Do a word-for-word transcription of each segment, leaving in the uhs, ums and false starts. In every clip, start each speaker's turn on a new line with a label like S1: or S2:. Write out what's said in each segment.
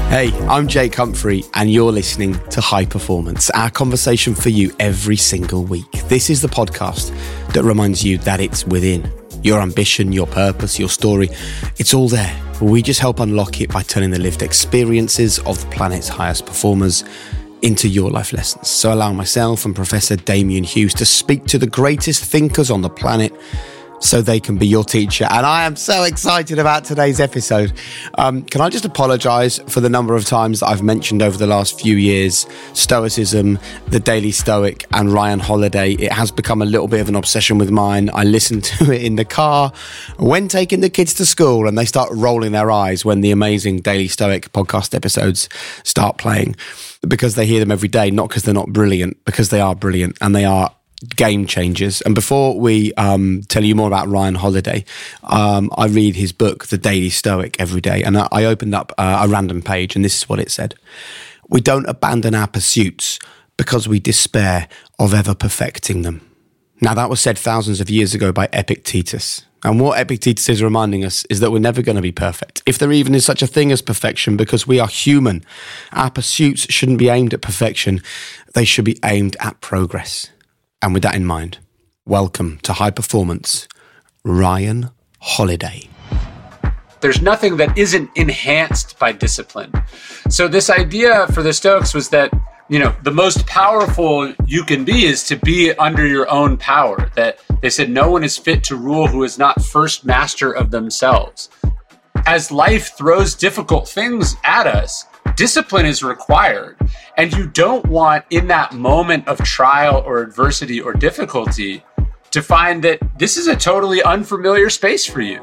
S1: Hey, I'm Jake Humphrey, and you're listening to High Performance, our conversation for you every single week. This is the podcast that reminds you that it's within. Your ambition, your purpose, your story, it's all there. We just help unlock it by turning the lived experiences of the planet's highest performers into your life lessons. So allow myself and Professor Damian Hughes to speak to the greatest thinkers on the planet so they can be your teacher. And I am so excited about today's episode. Um, can I just apologise for the number of times that I've mentioned over the last few years Stoicism, the Daily Stoic and Ryan Holiday. It has become a little bit of an obsession with mine. I listen to it in the car when taking the kids to school, and they start rolling their eyes when the amazing Daily Stoic podcast episodes start playing, because they hear them every day, not because they're not brilliant, because they are brilliant and they are game changers. And before we um, tell you more about Ryan Holiday, um, I read his book, The Daily Stoic, every day. And I, I opened up uh, a random page, and this is what it said. We don't abandon our pursuits because we despair of ever perfecting them. Now, that was said thousands of years ago by Epictetus. And what Epictetus is reminding us is that we're never going to be perfect, if there even is such a thing as perfection, because we are human. Our pursuits shouldn't be aimed at perfection. They should be aimed at progress. And with that in mind, welcome to High Performance, Ryan Holiday.
S2: There's nothing that isn't enhanced by discipline. So this idea for the Stoics was that, you know, the most powerful you can be is to be under your own power. That they said no one is fit to rule who is not first master of themselves. As life throws difficult things at us, discipline is required. And you don't want, in that moment of trial or adversity or difficulty, to find that this is a totally unfamiliar space for you.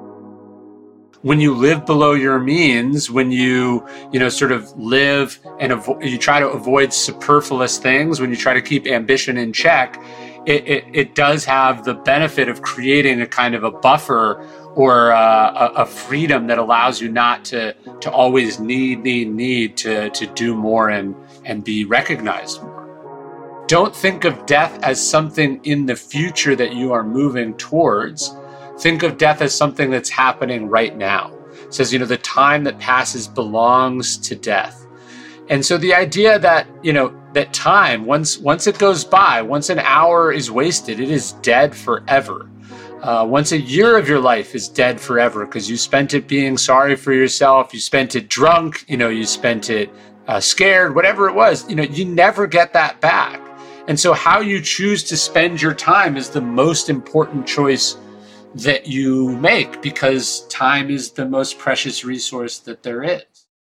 S2: When you live below your means, when you, you know, sort of live and avo- you try to avoid superfluous things, when you try to keep ambition in check, it, it, it does have the benefit of creating a kind of a buffer or uh, a, a freedom that allows you not to to always need, need, need to, to do more and, and be recognized more. Don't think of death as something in the future that you are moving towards. Think of death as something that's happening right now. It says, you know, the time that passes belongs to death. And so the idea that, you know, that time, once once it goes by, once an hour is wasted, it is dead forever. Uh, once a year of your life is dead forever because you spent it being sorry for yourself, you spent it drunk, you know, you spent it uh, scared, whatever it was, you know, you never get that back. And so how you choose to spend your time is the most important choice that you make, because time is the most precious resource that there is.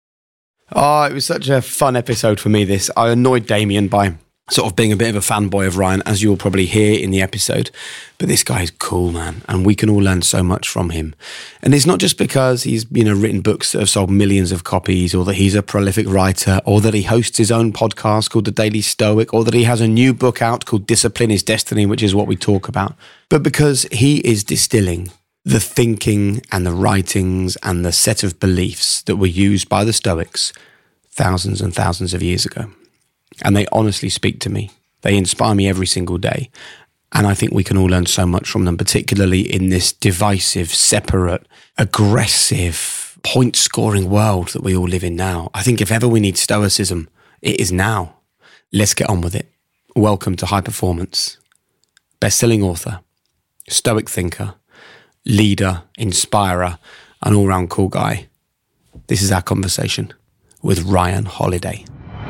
S1: Oh, it was such a fun episode for me, this. I annoyed Damian by sort of being a bit of a fanboy of Ryan, as you'll probably hear in the episode. But this guy is cool, man, and we can all learn so much from him. And it's not just because he's, you know, written books that have sold millions of copies, or that he's a prolific writer, or that he hosts his own podcast called The Daily Stoic, or that he has a new book out called Discipline is Destiny, which is what we talk about. But because he is distilling the thinking and the writings and the set of beliefs that were used by the Stoics thousands and thousands of years ago. And they honestly speak to me. They inspire me every single day. And I think we can all learn so much from them, particularly in this divisive, separate, aggressive, point-scoring world that we all live in now. I think if ever we need stoicism, it is now. Let's get on with it. Welcome to High Performance. Best-selling author, stoic thinker, leader, inspirer, an all-round cool guy. This is our conversation with Ryan Holiday.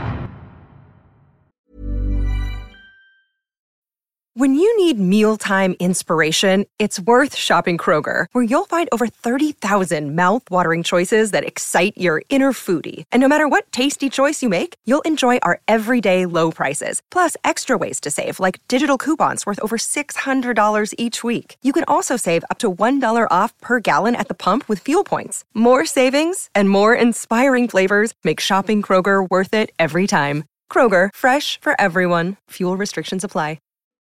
S3: When you need mealtime inspiration, it's worth shopping Kroger, where you'll find over thirty thousand mouth-watering choices that excite your inner foodie. And no matter what tasty choice you make, you'll enjoy our everyday low prices, plus extra ways to save, like digital coupons worth over six hundred dollars each week. You can also save up to one dollar off per gallon at the pump with fuel points. More savings and more inspiring flavors make shopping Kroger worth it every time. Kroger, fresh for everyone. Fuel restrictions apply.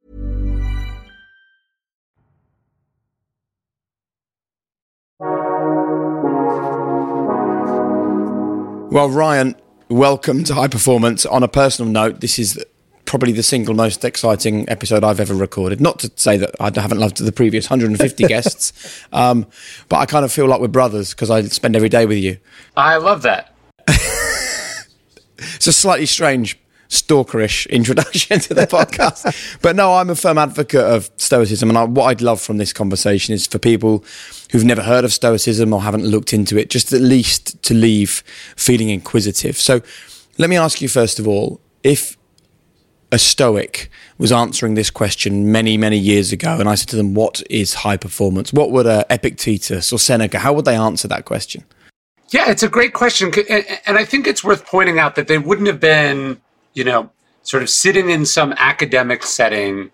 S1: Well, Ryan, welcome to High Performance. On a personal note, this is probably the single most exciting episode I've ever recorded. Not to say that I haven't loved the previous one hundred fifty guests, um, but I kind of feel like we're brothers because I spend every day with you.
S2: I love that.
S1: It's a slightly strange, stalkerish introduction to the podcast. But no, I'm a firm advocate of Stoicism. And I, what I'd love from this conversation is for people who've never heard of Stoicism or haven't looked into it, just at least to leave feeling inquisitive. So let me ask you, first of all, if a Stoic was answering this question many, many years ago, and I said to them, what is high performance? What would uh, Epictetus or Seneca, how would they answer that question?
S2: Yeah, it's a great question. And I think it's worth pointing out that they wouldn't have been, you know, sort of sitting in some academic setting,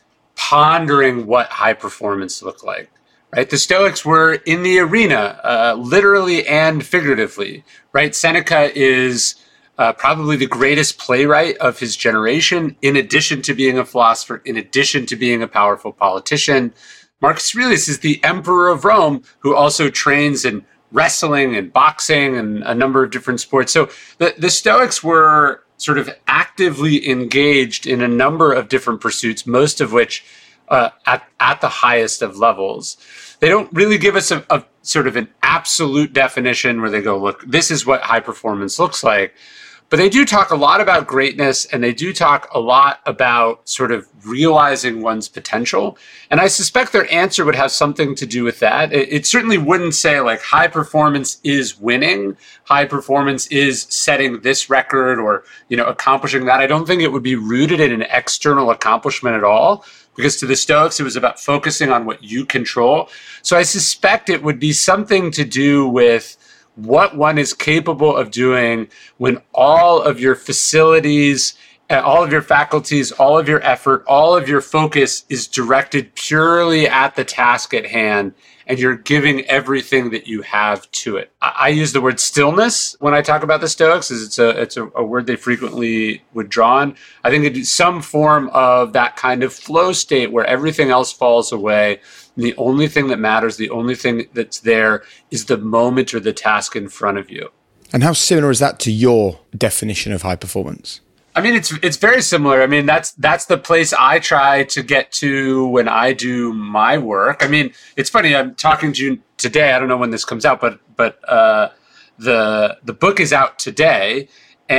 S2: pondering what high performance looked like, right? The Stoics were in the arena, uh, literally and figuratively, right? Seneca is Uh, probably the greatest playwright of his generation, in addition to being a philosopher, in addition to being a powerful politician. Marcus Aurelius is the emperor of Rome, who also trains in wrestling and boxing and a number of different sports. So the, the Stoics were sort of actively engaged in a number of different pursuits, most of which uh, at, at the highest of levels. They don't really give us a, a sort of an absolute definition where they go, look, this is what high performance looks like. But they do talk a lot about greatness, and they do talk a lot about sort of realizing one's potential. And I suspect their answer would have something to do with that. It, it certainly wouldn't say like high performance is winning, high performance is setting this record or, you know, accomplishing that. I don't think it would be rooted in an external accomplishment at all, because to the Stoics, it was about focusing on what you control. So I suspect it would be something to do with what one is capable of doing when all of your facilities, all of your faculties, all of your effort, all of your focus is directed purely at the task at hand, and you're giving everything that you have to it. I, I use the word stillness when I talk about the Stoics, as it's a it's a, a word they frequently would draw on. I think it's some form of that kind of flow state where everything else falls away. The only thing that matters, the only thing that's there is the moment or the task in front of you.
S1: And how similar is that to your definition of high performance?
S2: I mean, it's it's very similar. I mean, that's that's the place I try to get to when I do my work. I mean, it's funny. I'm talking to you today. I don't know when this comes out, but but uh, the the book is out today,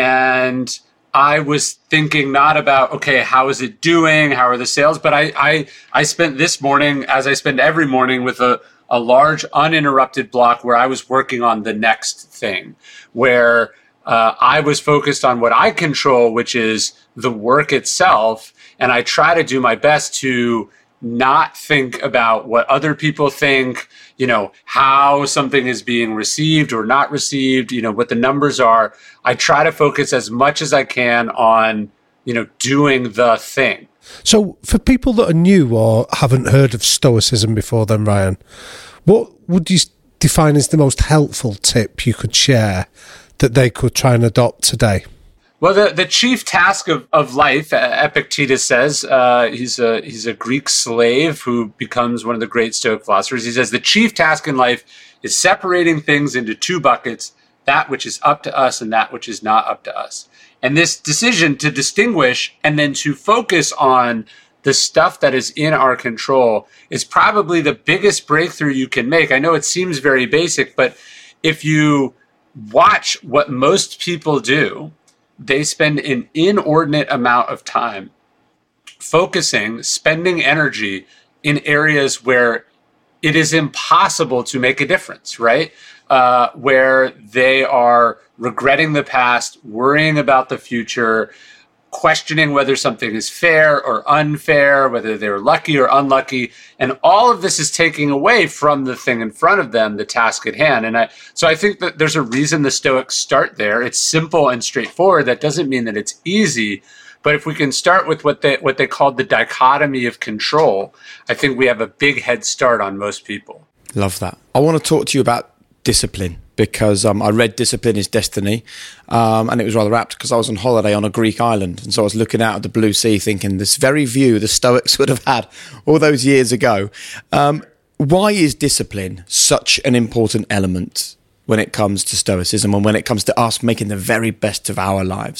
S2: and I was thinking not about, okay, how is it doing? How are the sales? But I, I, I spent this morning, as I spend every morning, with a, a large uninterrupted block where I was working on the next thing, where uh, I was focused on what I control, which is the work itself. And I try to do my best to not think about what other people think, you know, how something is being received or not received, you know, what the numbers are. I try to focus as much as I can on, you know, doing the thing.
S4: So for people that are new or haven't heard of Stoicism before then, Ryan, what would you define as the most helpful tip you could share that they could try and adopt today?
S2: Well, the, the chief task of, of life, Epictetus says, uh, he's a he's a Greek slave who becomes one of the great Stoic philosophers. He says the chief task in life is separating things into two buckets, that which is up to us and that which is not up to us. And this decision to distinguish and then to focus on the stuff that is in our control is probably the biggest breakthrough you can make. I know it seems very basic, but if you watch what most people do, they spend an inordinate amount of time focusing, spending energy in areas where it is impossible to make a difference, right? Uh, where they are regretting the past, worrying about the future, questioning whether something is fair or unfair, whether they're lucky or unlucky. And all of this is taking away from the thing in front of them, the task at hand. And I, so I think that there's a reason the Stoics start there. It's simple and straightforward. That doesn't mean that it's easy. But if we can start with what they, what they called the dichotomy of control, I think we have a big head start on most people.
S1: Love that. I want to talk to you about discipline, because um, I read Discipline is Destiny, um, and it was rather apt because I was on holiday on a Greek island, and so I was looking out at the blue sea thinking this very view the Stoics would have had all those years ago. Um, why is discipline such an important element when it comes to Stoicism and when it comes to us making the very best of our lives?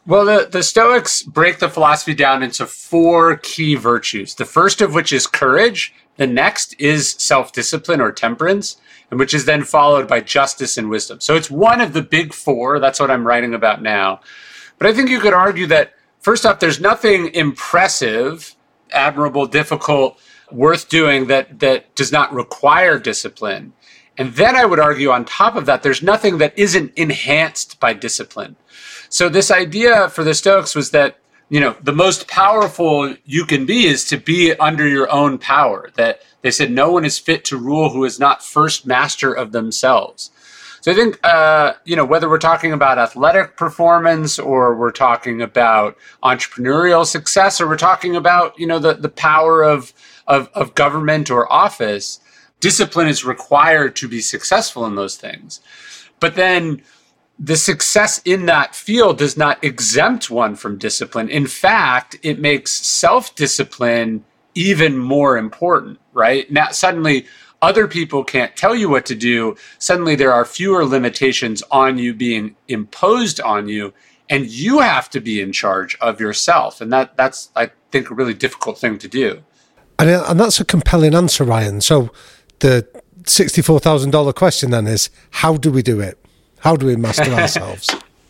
S2: Well, the, the Stoics break the philosophy down into four key virtues, the first of which is courage. The next is self-discipline or temperance, and which is then followed by justice and wisdom. So it's one of the big four. That's what I'm writing about now. But I think you could argue that, first off, there's nothing impressive, admirable, difficult, worth doing that, that does not require discipline. And then I would argue on top of that, there's nothing that isn't enhanced by discipline. So this idea for the Stoics was that, you know, the most powerful you can be is to be under your own power. That they said no one is fit to rule who is not first master of themselves. So I think, uh, you know, whether we're talking about athletic performance or we're talking about entrepreneurial success or we're talking about, you know, the, the power of, of, of government or office, discipline is required to be successful in those things. But then the success in that field does not exempt one from discipline. In fact, it makes self-discipline even more important, right? Now, suddenly, other people can't tell you what to do. Suddenly, there are fewer limitations on you being imposed on you, and you have to be in charge of yourself. And that that's, I think, a really difficult thing to do.
S4: And, and that's a compelling answer, Ryan. So the sixty-four thousand dollars question then is, how do we do it? How do we master ourselves?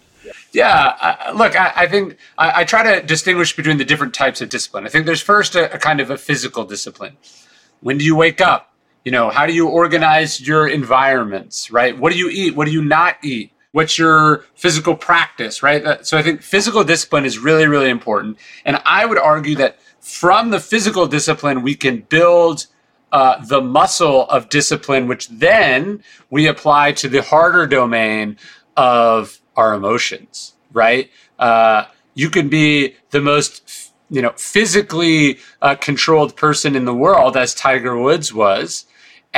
S2: Yeah, uh, look, I, I think I, I try to distinguish between the different types of discipline. I think there's first a, a kind of a physical discipline. When do you wake up? You know, how do you organize your environments, right? What do you eat? What do you not eat? What's your physical practice, right? So I think physical discipline is really, really important. And I would argue that from the physical discipline, we can build Uh, the muscle of discipline, which then we apply to the harder domain of our emotions, right? Uh, you can be the most, you know, physically uh, controlled person in the world, as Tiger Woods was,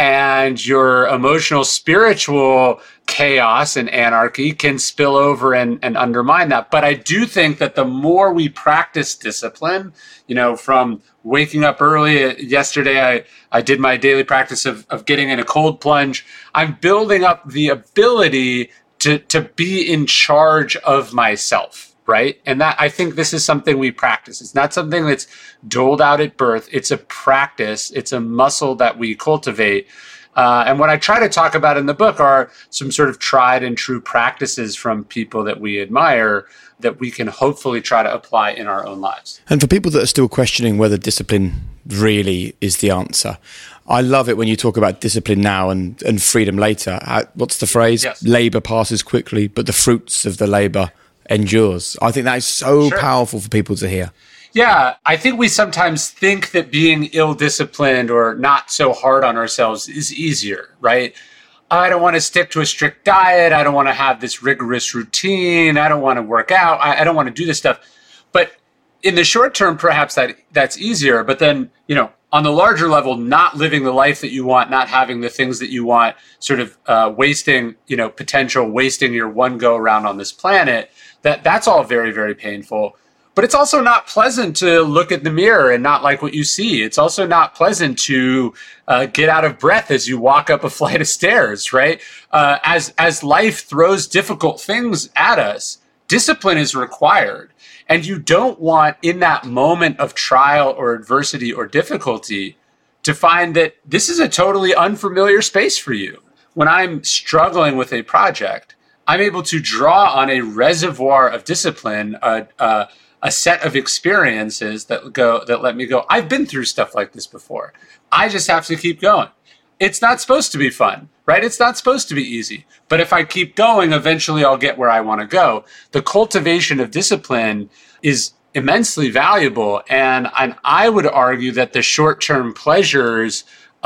S2: and your emotional, spiritual chaos and anarchy can spill over and, and undermine that. But I do think that the more we practice discipline, you know, from waking up early, yesterday I, I did my daily practice of, of getting in a cold plunge. I'm building up the ability to, to be in charge of myself, right? And that, I think this is something we practice. It's not something that's doled out at birth. It's a practice. It's a muscle that we cultivate. Uh, and what I try to talk about in the book are some sort of tried and true practices from people that we admire that we can hopefully try to apply in our own lives.
S1: And for people that are still questioning whether discipline really is the answer, I love it when you talk about discipline now and, and freedom later. What's the phrase?
S2: Yes.
S1: Labour passes quickly, but the fruits of the labour endures. I think that is so
S2: Sure.
S1: powerful for people to hear.
S2: Yeah, I think we sometimes think that being ill-disciplined or not so hard on ourselves is easier, right? I don't want to stick to a strict diet. I don't want to have this rigorous routine. I don't want to work out. I, I don't want to do this stuff. But in the short term, perhaps that that's easier. But then, you know, on the larger level, not living the life that you want, not having the things that you want, sort of uh, wasting, you know, potential, wasting your one go around on this planet, that that's all very, very painful. But it's also not pleasant to look at the mirror and not like what you see. It's also not pleasant to uh, get out of breath as you walk up a flight of stairs, right? Uh, as as life throws difficult things at us, discipline is required. And you don't want in that moment of trial or adversity or difficulty to find that this is a totally unfamiliar space for you. When I'm struggling with a project, I'm able to draw on a reservoir of discipline, uh, uh, a set of experiences that go that let me go, I've been through stuff like this before. I just have to keep going. It's not supposed to be fun, right? It's not supposed to be easy. But if I keep going, eventually I'll get where I want to go. The cultivation of discipline is immensely valuable. And, and I would argue that the short-term pleasures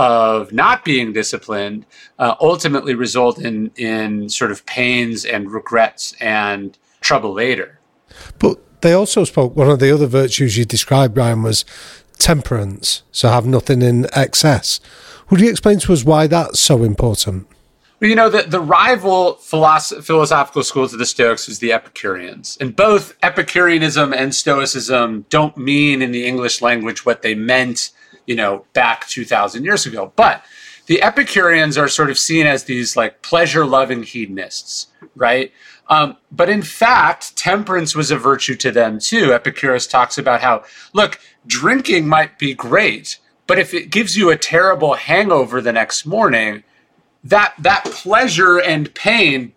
S2: of not being disciplined uh, ultimately result in, in sort of pains and regrets and trouble later.
S4: But they also spoke, one of the other virtues you described, Ryan, was temperance, so have nothing in excess. Would you explain to us why that's so important?
S2: Well, you know, the, the rival philosoph- philosophical schools of the Stoics was the Epicureans. And both Epicureanism and Stoicism don't mean in the English language what they meant, you know, back two thousand years ago. But the Epicureans are sort of seen as these like pleasure-loving hedonists, right? Um, but in fact, temperance was a virtue to them too. Epicurus talks about how, look, drinking might be great, but if it gives you a terrible hangover the next morning, that that pleasure and pain,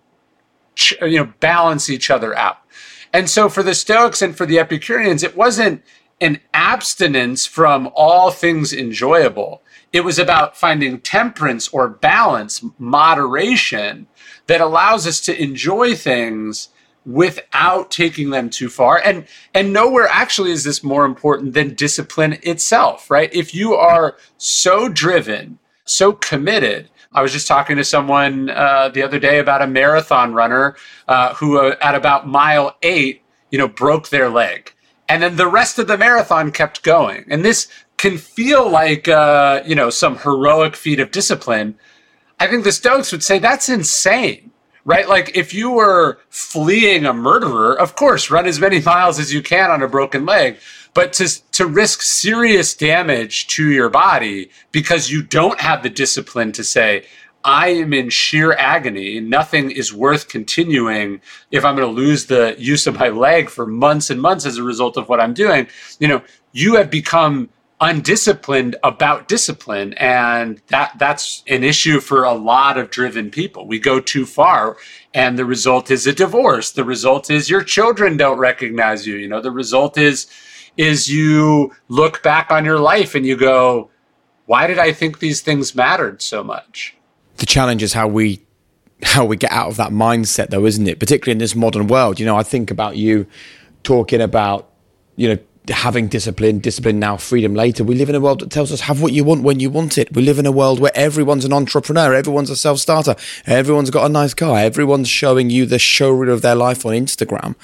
S2: you know, balance each other out. And so for the Stoics and for the Epicureans, it wasn't an abstinence from all things enjoyable. It was about finding temperance or balance, moderation, that allows us to enjoy things without taking them too far. And and nowhere actually is this more important than discipline itself, right? If you are so driven, so committed. I was just talking to someone uh, the other day about a marathon runner uh, who uh, at about mile eight, you know, broke their leg. And then the rest of the marathon kept going. And this can feel like, uh, you know, some heroic feat of discipline. I think the Stoics would say that's insane, right? Like if you were fleeing a murderer, of course, run as many miles as you can on a broken leg. But to, to risk serious damage to your body because you don't have the discipline to say, I am in sheer agony, nothing is worth continuing if I'm going to lose the use of my leg for months and months as a result of what I'm doing. You know, you have become undisciplined about discipline, and that that's an issue for a lot of driven people. We go too far, and the result is a divorce. The result is your children don't recognize you. You know, the result is is you look back on your life and you go, why did I think these things mattered so much?
S1: The challenge is how we how we get out of that mindset, though, isn't it? Particularly in this modern world. You know, I think about you talking about, you know, having discipline, discipline now, freedom later. We live in a world that tells us have what you want when you want it. We live in a world where everyone's an entrepreneur, everyone's a self-starter, everyone's got a nice car, everyone's showing you the showreel of their life on Instagram.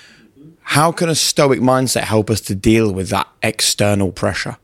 S1: How can a Stoic mindset help us to deal with that external pressure?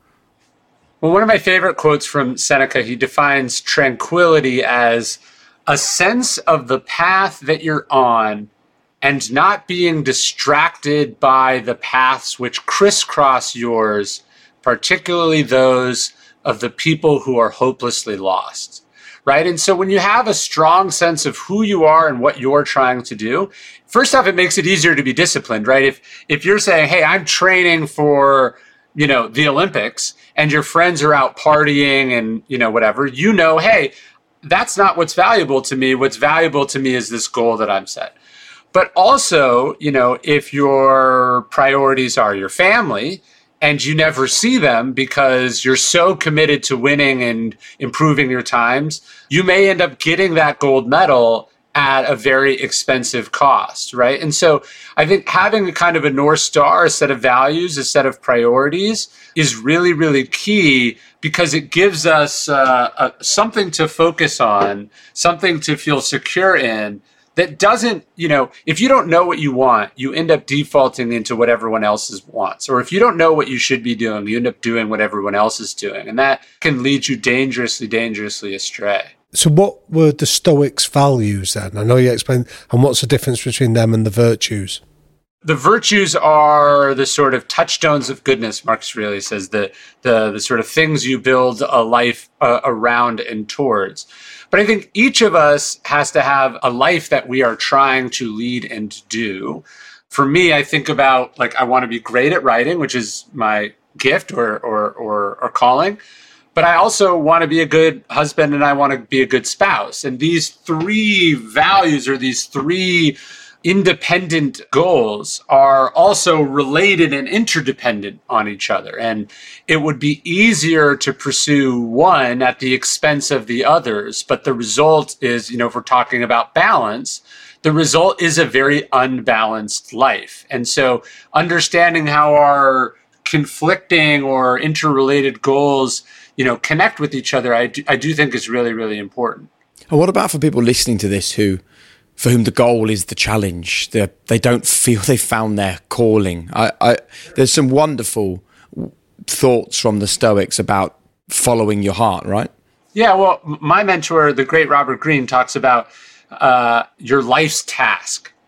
S2: Well, one of my favorite quotes from Seneca, he defines tranquility as a sense of the path that you're on and not being distracted by the paths which crisscross yours, particularly those of the people who are hopelessly lost, right? And so when you have a strong sense of who you are and what you're trying to do, first off, it makes it easier to be disciplined, right? If if you're saying, hey, I'm training for, you know, the Olympics, and your friends are out partying and, you know, whatever, you know, hey, that's not what's valuable to me. What's valuable to me is this goal that I'm set. But also, you know, if your priorities are your family and you never see them because you're so committed to winning and improving your times, you may end up getting that gold medal at a very expensive cost, right? And so I think having a kind of a North Star, a set of values, a set of priorities is really, really key because it gives us uh, a, something to focus on, something to feel secure in that doesn't, you know, if you don't know what you want, you end up defaulting into what everyone else wants. Or if you don't know what you should be doing, you end up doing what everyone else is doing. And that can lead you dangerously, dangerously astray.
S4: So what were the Stoics' values then? I know you explained, and what's the difference between them and the virtues?
S2: The virtues are the sort of touchstones of goodness, Marcus Aurelius says, the, the, the sort of things you build a life uh, around and towards. But I think each of us has to have a life that we are trying to lead and do. For me, I think about, like, I want to be great at writing, which is my gift or or or, or calling. But I also want to be a good husband and I want to be a good spouse. And these three values or these three independent goals are also related and interdependent on each other. And it would be easier to pursue one at the expense of the others. But the result is, you know, if we're talking about balance, the result is a very unbalanced life. And so understanding how our conflicting or interrelated goals, you know, connect with each other, I do, I do think is really, really important.
S1: And what about for people listening to this who, for whom the goal is the challenge? They they don't feel they've found their calling. I, I, there's some wonderful thoughts from the Stoics about following your heart, right?
S2: Yeah, well, my mentor, the great Robert Greene, talks about uh, your life's task,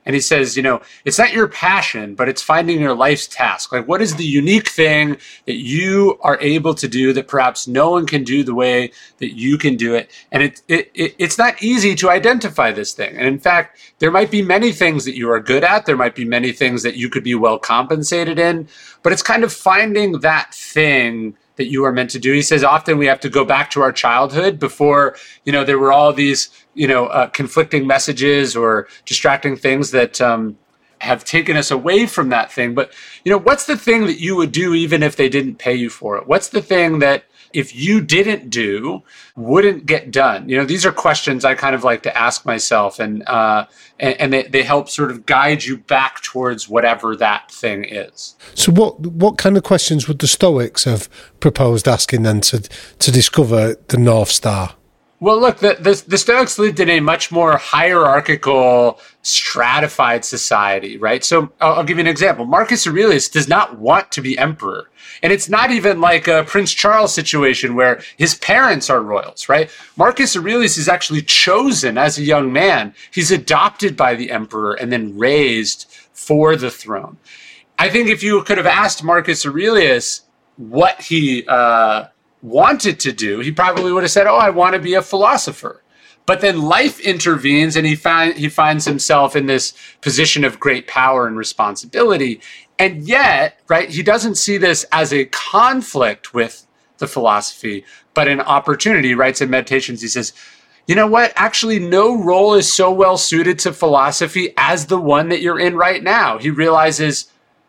S2: And he says, you know, it's not your passion, but it's finding your life's task. Like, what is the unique thing that you are able to do that perhaps no one can do the way that you can do it? And it, it, it it's not easy to identify this thing. And in fact, there might be many things that you are good at. There might be many things that you could be well compensated in, but it's kind of finding that thing that you are meant to do. He says often we have to go back to our childhood before, you know, there were all these, you know, uh, conflicting messages or distracting things that um, have taken us away from that thing. But, you know, what's the thing that you would do even if they didn't pay you for it? What's the thing that if you didn't do, wouldn't get done? You know, these are questions I kind of like to ask myself, and uh, and, and they, they help sort of guide you back towards whatever that thing is.
S4: So what what kind of questions would the Stoics have proposed asking then to, to discover the North Star?
S2: Well, look, the, the, the Stoics lived in a much more hierarchical, stratified society, right? So I'll, I'll give you an example. Marcus Aurelius does not want to be emperor. And it's not even like a Prince Charles situation where his parents are royals, right? Marcus Aurelius is actually chosen as a young man. He's adopted by the emperor and then raised for the throne. I think if you could have asked Marcus Aurelius what he uh, wanted to do, he probably would have said, oh, I want to be a philosopher. But then life intervenes and he find, he finds himself in this position of great power and responsibility. And yet, right, he doesn't see this as a conflict with the philosophy, but an opportunity. He writes in Meditations, he says, you know what? Actually, no role is so well suited to philosophy as the one that you're in right now. He realizes,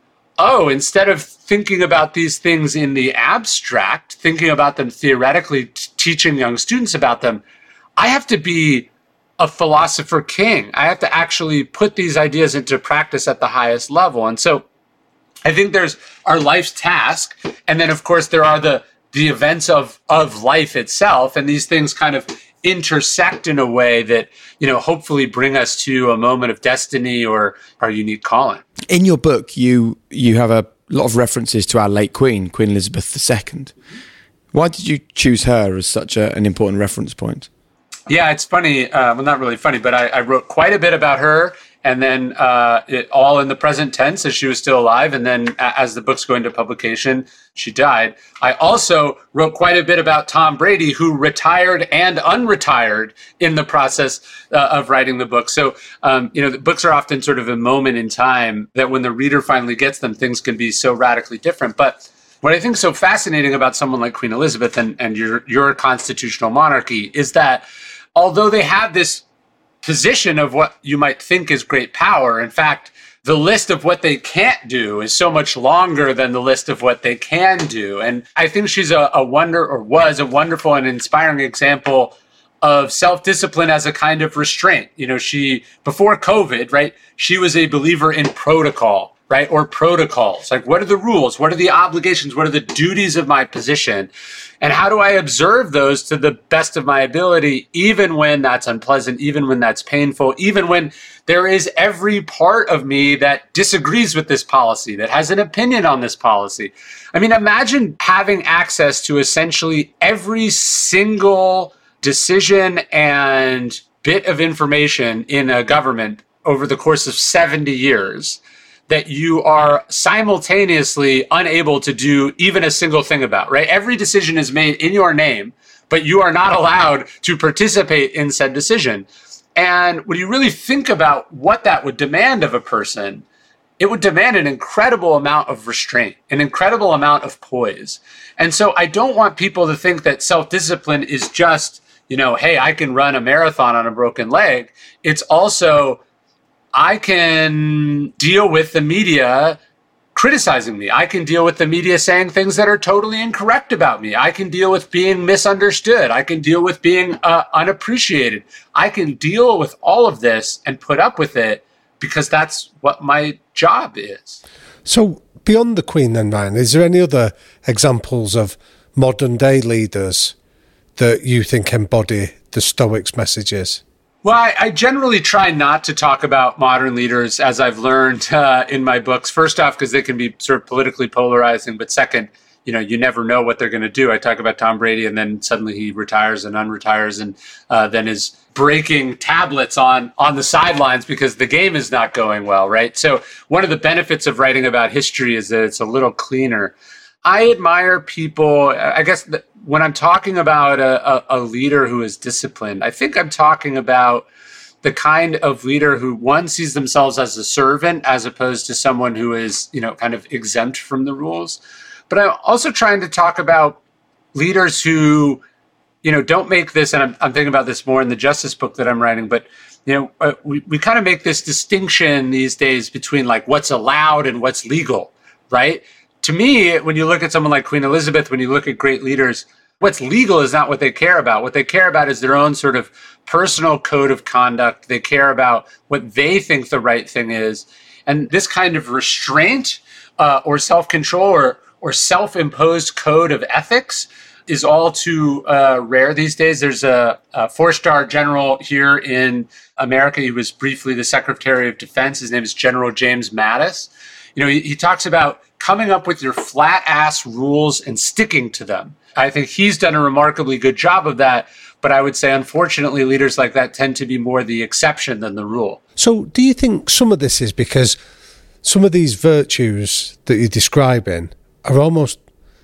S2: oh, instead of thinking about these things in the abstract, thinking about them theoretically, t- teaching young students about them, I have to be a philosopher king. I have to actually put these ideas into practice at the highest level. And so I think there's our life's task. And then, of course, there are the, the events of, of life itself. And these things kind of intersect in a way that, you know, hopefully bring us to a moment of destiny or our unique calling.
S1: In your book, you you have a lot of references to our late Queen, Queen Elizabeth the Second. Why did you choose her as such a, an important reference point?
S2: Yeah, it's funny. Uh, well, not really funny, but I, I wrote quite a bit about her, and then uh, it, all in the present tense as she was still alive. And then a- as the book's going to publication, she died. I also wrote quite a bit about Tom Brady, who retired and unretired in the process uh, of writing the book. So, um, you know, the books are often sort of a moment in time that when the reader finally gets them, things can be so radically different. But what I think is so fascinating about someone like Queen Elizabeth and, and your, your constitutional monarchy is that although they have this position of what you might think is great power, in fact, the list of what they can't do is so much longer than the list of what they can do. And I think she's a, a wonder, or was a wonderful and inspiring example of self-discipline as a kind of restraint. You know, she, before COVID, right, she was a believer in protocol, right, or protocols. Like, what are the rules? What are the obligations? What are the duties of my position? And how do I observe those to the best of my ability, even when that's unpleasant, even when that's painful, even when there is every part of me that disagrees with this policy, that has an opinion on this policy? I mean, imagine having access to essentially every single decision and bit of information in a government over the course of seventy years that you are simultaneously unable to do even a single thing about, right? Every decision is made in your name, but you are not allowed to participate in said decision. And when you really think about what that would demand of a person, it would demand an incredible amount of restraint, an incredible amount of poise. And so I don't want people to think that self-discipline is just, you know, hey, I can run a marathon on a broken leg. It's also, I can deal with the media criticizing me. I can deal with the media saying things that are totally incorrect about me. I can deal with being misunderstood. I can deal with being uh, unappreciated. I can deal with all of this and put up with it because that's what my job is.
S4: So beyond the Queen then, Ryan, is there any other examples of modern day leaders that you think embody the Stoics' messages?
S2: Well, I, I generally try not to talk about modern leaders, as I've learned uh, in my books. First off, because they can be sort of politically polarizing. But second, you know, you never know what they're going to do. I talk about Tom Brady, and then suddenly he retires and unretires, and uh, then is breaking tablets on on the sidelines because the game is not going well, right? So one of the benefits of writing about history is that it's a little cleaner. I admire people, I guess th- when I'm talking about a, a, a leader who is disciplined, I think I'm talking about the kind of leader who, one, sees themselves as a servant as opposed to someone who is, you know, kind of exempt from the rules. But I'm also trying to talk about leaders who, you know, don't make this, and I'm, I'm thinking about this more in the justice book that I'm writing, but, you know, uh, we, we kind of make this distinction these days between like what's allowed and what's legal, right? To me, when you look at someone like Queen Elizabeth, when you look at great leaders, what's legal is not what they care about. What they care about is their own sort of personal code of conduct. They care about what they think the right thing is. And this kind of restraint uh, or self-control or, or self-imposed code of ethics is all too uh, rare these days. There's a, a four-star general here in America. He was briefly the Secretary of Defense. His name is General James Mattis. You know, he, he talks about coming up with your flat-ass rules and sticking to them. I think he's done a remarkably good job of that. But I would say, unfortunately, leaders like that tend to be more the exception than the rule.
S4: So do you think some of this is because some of these virtues that you're describing are almost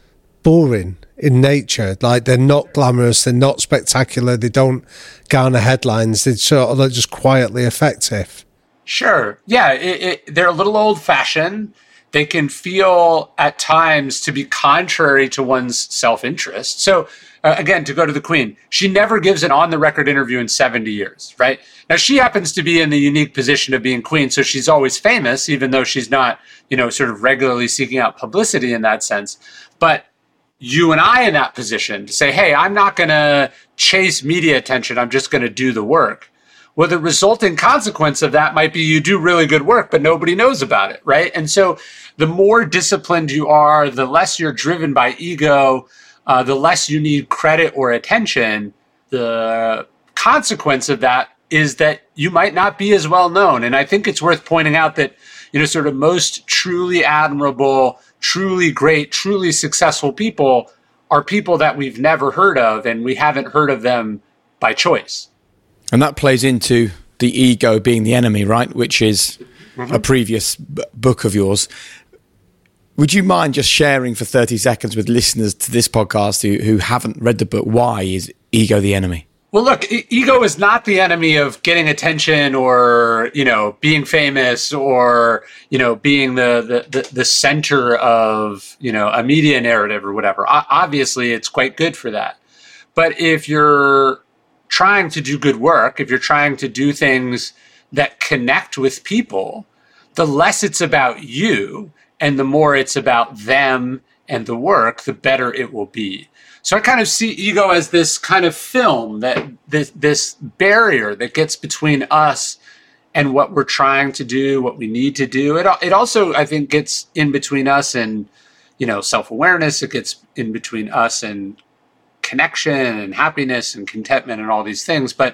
S4: boring in nature? Like they're not glamorous, they're not spectacular, they don't garner headlines, they're sort of like just quietly effective.
S2: Sure. Yeah, it, it, they're a little old-fashioned. They can feel at times to be contrary to one's self-interest. So uh, again, to go to the Queen, she never gives an on-the-record interview in seventy years, right? Now, she happens to be in the unique position of being Queen, so she's always famous, even though she's not, you know, sort of regularly seeking out publicity in that sense. But you and I in that position to say, hey, I'm not going to chase media attention, I'm just going to do the work. Well, the resulting consequence of that might be you do really good work, but nobody knows about it, right? And so the more disciplined you are, the less you're driven by ego, uh, the less you need credit or attention. The consequence of that is that you might not be as well known. And I think it's worth pointing out that, you know, sort of most truly admirable, truly great, truly successful people are people that we've never heard of, and we haven't heard of them by choice.
S1: And that plays into the ego being the enemy, right? Which is mm-hmm. a previous b- book of yours. Would you mind just sharing for thirty seconds with listeners to this podcast who, who haven't read the book, why is ego the enemy?
S2: Well, look, e- ego is not the enemy of getting attention or, you know, being famous or, you know, being the, the, the, the center of, you know, a media narrative or whatever. O- obviously, it's quite good for that. But if you're trying to do good work, if you're trying to do things that connect with people, the less it's about you and the more it's about them and the work, the better it will be. So I kind of see ego as this kind of film, that this, this barrier that gets between us and what we're trying to do, what we need to do. It, it also, I think, gets in between us and, you know, self-awareness. It gets in between us and connection and happiness and contentment and all these things. But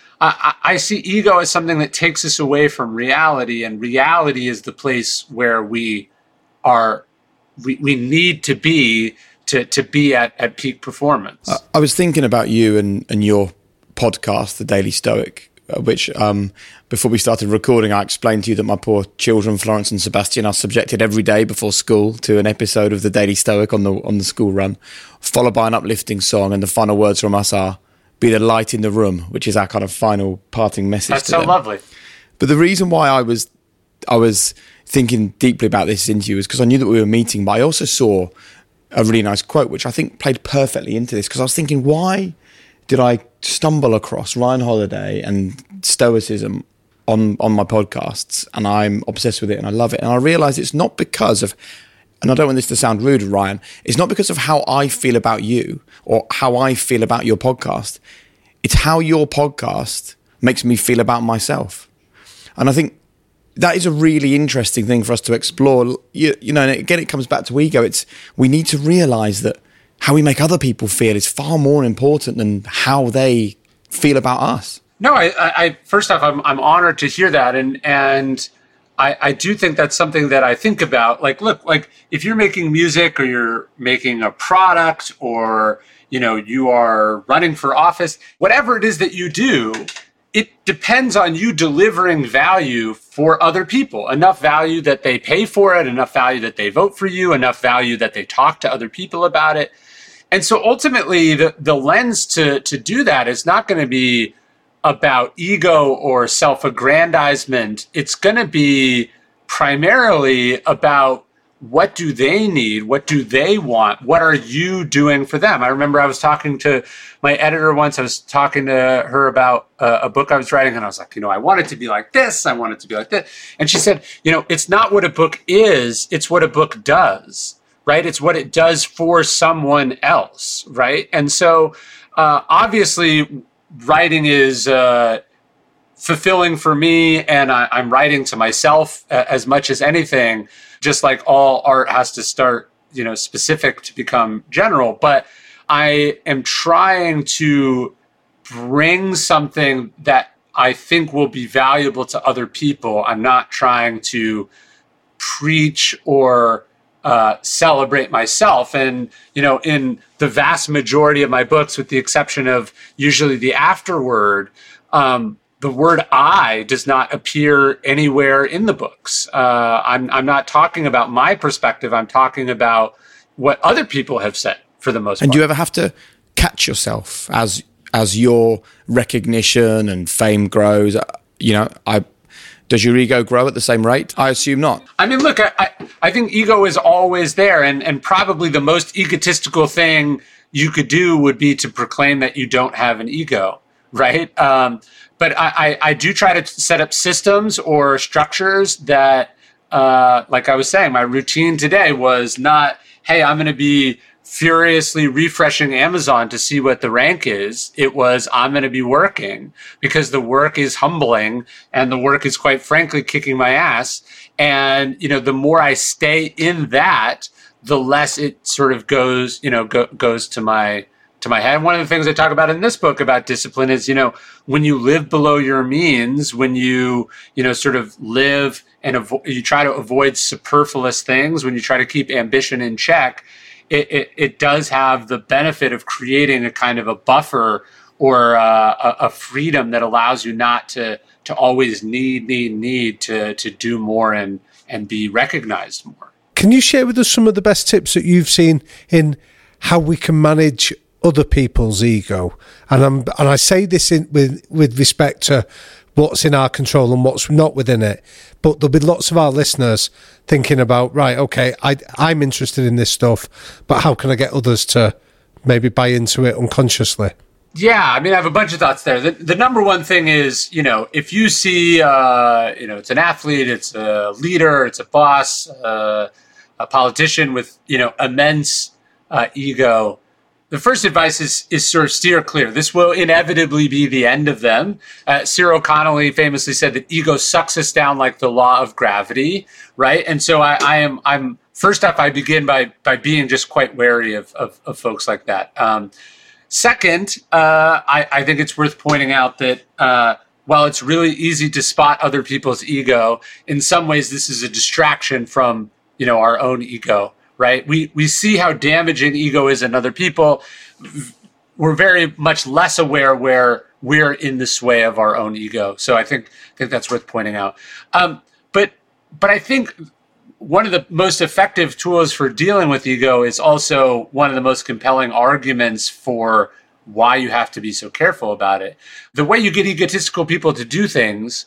S2: I, I see ego as something that takes us away from reality, and reality is the place where we are, we, we need to be to, to be at, at peak performance.
S1: I, I was thinking about you and, and your podcast, The Daily Stoic, which um, before we started recording, I explained to you that my poor children, Florence and Sebastian, are subjected every day before school to an episode of The Daily Stoic on the on the school run, followed by an uplifting song, and the final words from us are, "Be the light in the room," which is our kind of final parting message.
S2: That's
S1: to
S2: so
S1: them.
S2: lovely.
S1: But the reason why I was I was thinking deeply about this interview is because I knew that we were meeting, but I also saw a really nice quote, which I think played perfectly into this, because I was thinking, why did I stumble across Ryan Holiday and Stoicism on, on my podcasts? And I'm obsessed with it and I love it. And I realized it's not because of, and I don't want this to sound rude, Ryan, it's not because of how I feel about you or how I feel about your podcast. It's how your podcast makes me feel about myself. And I think that is a really interesting thing for us to explore. You, you know, and again, it comes back to ego. It's, we need to realize that how we make other people feel is far more important than how they feel about us.
S2: No, I, I first off, I'm I'm honored to hear that, and and I, I do think that's something that I think about. Like, look, like if you're making music or you're making a product or, you know, you are running for office, whatever it is that you do, it depends on you delivering value for other people, enough value that they pay for it, enough value that they vote for you, enough value that they talk to other people about it. And so ultimately, the, the lens to, to do that is not going to be about ego or self-aggrandizement. It's going to be primarily about what do they need? What do they want? What are you doing for them? I remember I was talking to my editor once. I was talking to her about a, a book I was writing, and I was like, you know, I want it to be like this. I want it to be like this. And she said, you know, it's not what a book is. It's what a book does, right? It's what it does for someone else, right? And so uh, obviously writing is uh, fulfilling for me, and I, I'm writing to myself uh, as much as anything. Just like all art has to start, you know, specific to become general. But I am trying to bring something that I think will be valuable to other people. I'm not trying to preach or uh, celebrate myself. And, you know, in the vast majority of my books, with the exception of usually the afterword, um, the word I does not appear anywhere in the books. Uh, I'm, I'm not talking about my perspective. I'm talking about what other people have said for the most part.
S1: And do you ever have to catch yourself as as your recognition and fame grows? You know, I does your ego grow at the same rate? I assume not.
S2: I mean, look, I, I, I think ego is always there. And, and probably the most egotistical thing you could do would be to proclaim that you don't have an ego, right? Um, But I, I, I do try to set up systems or structures that, uh, like I was saying, my routine today was not, hey, I'm going to be furiously refreshing Amazon to see what the rank is. It was, I'm going to be working because the work is humbling and the work is, quite frankly, kicking my ass. And, you know, the more I stay in that, the less it sort of goes, you know, go, goes to my to my head. One of the things I talk about in this book about discipline is, you know, when you live below your means, when you, you know, sort of live and avo- you try to avoid superfluous things, when you try to keep ambition in check, it, it, it does have the benefit of creating a kind of a buffer or uh, a, a freedom that allows you not to to always need, need, need to to do more and and be recognized more.
S4: Can you share with us some of the best tips that you've seen in how we can manage other people's ego? And I'm and I say this in, with with respect to what's in our control and what's not within it. But there'll be lots of our listeners thinking about, right, okay, I, I'm interested in this stuff, but how can I get others to maybe buy into it unconsciously?
S2: Yeah, I mean, I have a bunch of thoughts there. The, the number one thing is, you know, if you see, uh, you know, it's an athlete, it's a leader, it's a boss, uh, a politician with, you know, immense uh, ego, the first advice is is sort of steer clear. This will inevitably be the end of them. Uh, Cyril Connolly famously said that ego sucks us down like the law of gravity, right? And so I, I am I'm first off, I begin by by being just quite wary of of, of folks like that. Um, second, uh, I, I think it's worth pointing out that uh, while it's really easy to spot other people's ego, in some ways this is a distraction from, you know, our own ego. Right? We we see how damaging ego is in other people. We're very much less aware where we're in the sway of our own ego. So I think I think that's worth pointing out. Um, but but I think one of the most effective tools for dealing with ego is also one of the most compelling arguments for why you have to be so careful about it. The way you get egotistical people to do things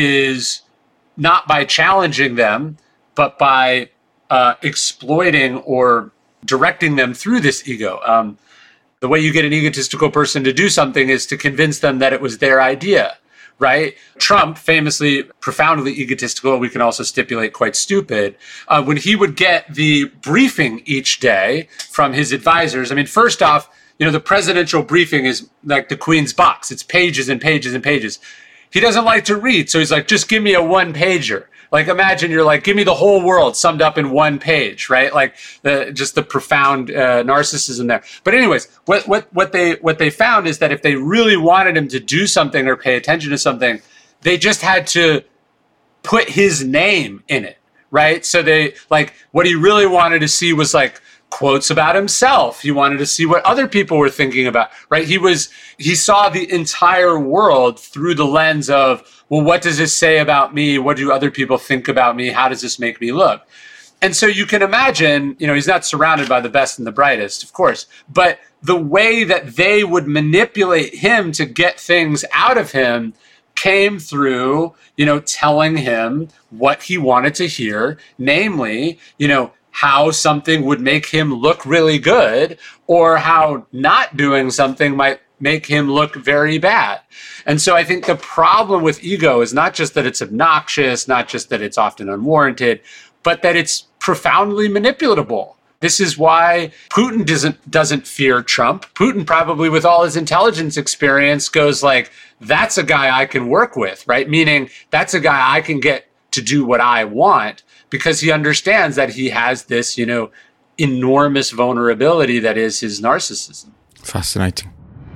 S2: is not by challenging them, but by Uh, exploiting or directing them through this ego. Um, the way you get an egotistical person to do something is to convince them that it was their idea, right? Trump, famously profoundly egotistical, we can also stipulate quite stupid, uh, when he would get the briefing each day from his advisors. I mean, first off, you know, the presidential briefing is like the Queen's box. It's pages and pages and pages. He doesn't like to read, so he's like, just give me a one pager. Like, imagine you're like, give me the whole world summed up in one page, right? Like, the, just the profound uh, narcissism there. But anyways, what what what they what they found is that if they really wanted him to do something or pay attention to something, they just had to put his name in it, right? So they, like, what he really wanted to see was like quotes about himself. He wanted to see what other people were thinking about, right? He was, he saw the entire world through the lens of, well, what does this say about me? What do other people think about me? How does this make me look? And so you can imagine, you know, he's not surrounded by the best and the brightest, of course, but the way that they would manipulate him to get things out of him came through, you know, telling him what he wanted to hear, namely, you know, how something would make him look really good or how not doing something might make him look very bad. And so I think the problem with ego is not just that it's obnoxious, not just that it's often unwarranted, but that it's profoundly manipulatable. This is why Putin doesn't doesn't fear Trump. Putin, probably with all his intelligence experience, goes like, that's a guy I can work with, right? Meaning that's a guy I can get to do what I want, because he understands that he has this, you know, enormous vulnerability that is his narcissism.
S1: Fascinating.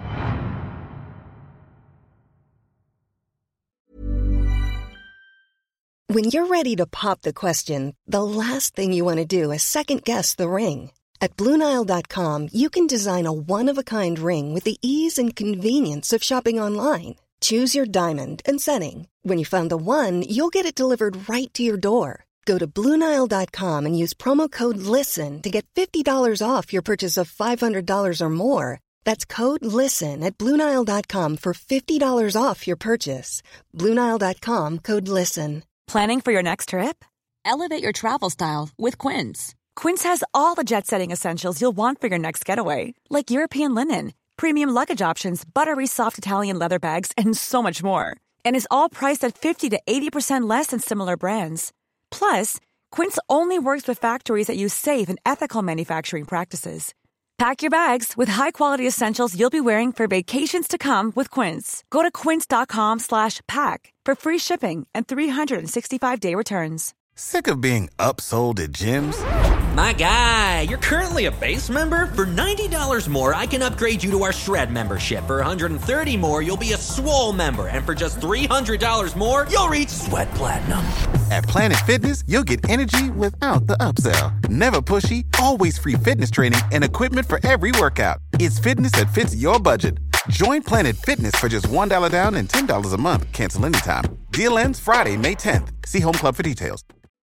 S5: When you're ready to pop the question, the last thing you want to do is second-guess the ring. At Blue Nile dot com, you can design a one-of-a-kind ring with the ease and convenience of shopping online. Choose your diamond and setting. When you find the one, you'll get it delivered right to your door. Go to Blue Nile dot com and use promo code LISTEN to get fifty dollars off your purchase of five hundred dollars or more. That's code LISTEN at Blue Nile dot com for fifty dollars off your purchase. Blue Nile dot com, code LISTEN.
S6: Planning for your next trip? Elevate your travel style with Quince. Quince has all the jet-setting essentials you'll want for your next getaway, like European linen, premium luggage options, buttery soft Italian leather bags, and so much more. And is all priced at fifty to eighty percent less than similar brands. Plus, Quince only works with factories that use safe and ethical manufacturing practices. Pack your bags with high-quality essentials you'll be wearing for vacations to come with Quince. Go to quince.com slash pack for free shipping and three sixty-five day returns.
S7: Sick of being upsold at gyms?
S8: My guy, you're currently a base member. For ninety dollars more, I can upgrade you to our Shred membership. For one hundred thirty dollars more, you'll be a Swole member. And for just three hundred dollars more, you'll reach Sweat Platinum.
S7: At Planet Fitness, you'll get energy without the upsell. Never pushy, always free fitness training and equipment for every workout. It's fitness that fits your budget. Join Planet Fitness for just one dollar down and ten dollars a month. Cancel anytime. Deal ends Friday, May tenth. See Home Club for details.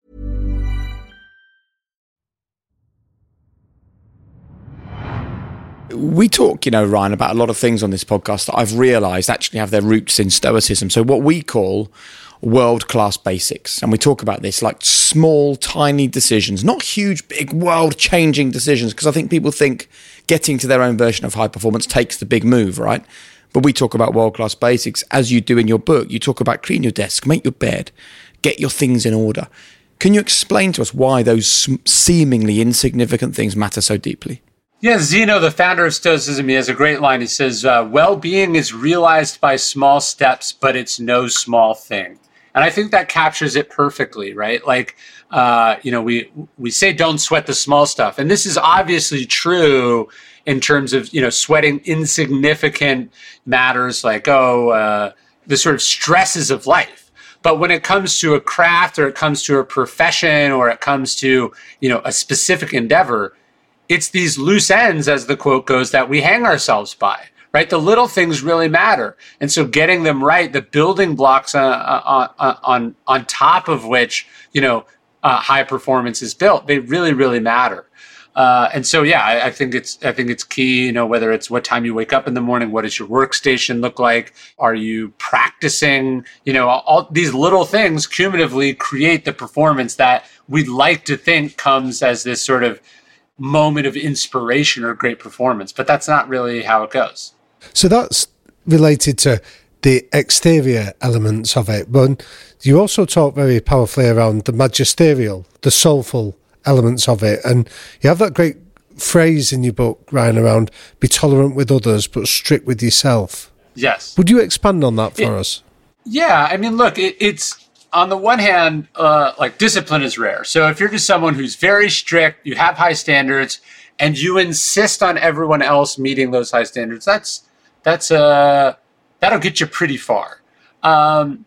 S1: We talk, you know, Ryan, about a lot of things on this podcast that I've realised actually have their roots in Stoicism. So what we call world-class basics. And we talk about this like small, tiny decisions, not huge, big, world-changing decisions, because I think people think getting to their own version of high performance takes the big move, right? But we talk about world-class basics, as you do in your book. You talk about clean your desk, make your bed, get your things in order. Can you explain to us why those seemingly insignificant things matter so deeply?
S2: Yeah, Zeno, the founder of Stoicism, he has a great line. He says, uh, well-being is realized by small steps, but it's no small thing. And I think that captures it perfectly, right? Like, uh, you know, we we say don't sweat the small stuff. And this is obviously true in terms of, you know, sweating insignificant matters like, oh, uh, the sort of stresses of life. But when it comes to a craft or it comes to a profession or it comes to, you know, a specific endeavor, it's these loose ends, as the quote goes, that we hang ourselves by, right? The little things really matter. And so getting them right, the building blocks on, on, on, on top of which, you know, uh, high performance is built, they really, really matter. Uh, and so, yeah, I, I think it's I think it's key, you know, whether it's what time you wake up in the morning, what does your workstation look like? Are you practicing? You know, all, all these little things cumulatively create the performance that we'd like to think comes as this sort of moment of inspiration or great performance, but that's not really how it goes.
S4: So that's related to the exterior elements of it, but you also talk very powerfully around the magisterial, the soulful elements of it, and you have that great phrase in your book, Ryan, around be tolerant with others but strict with yourself.
S2: Yes.
S4: Would you expand on that for
S2: it,
S4: us?
S2: Yeah, I mean, look, it, it's on the one hand, uh, like discipline is rare. So if you're just someone who's very strict, you have high standards, and you insist on everyone else meeting those high standards, that's that's uh, that'll get you pretty far. Um,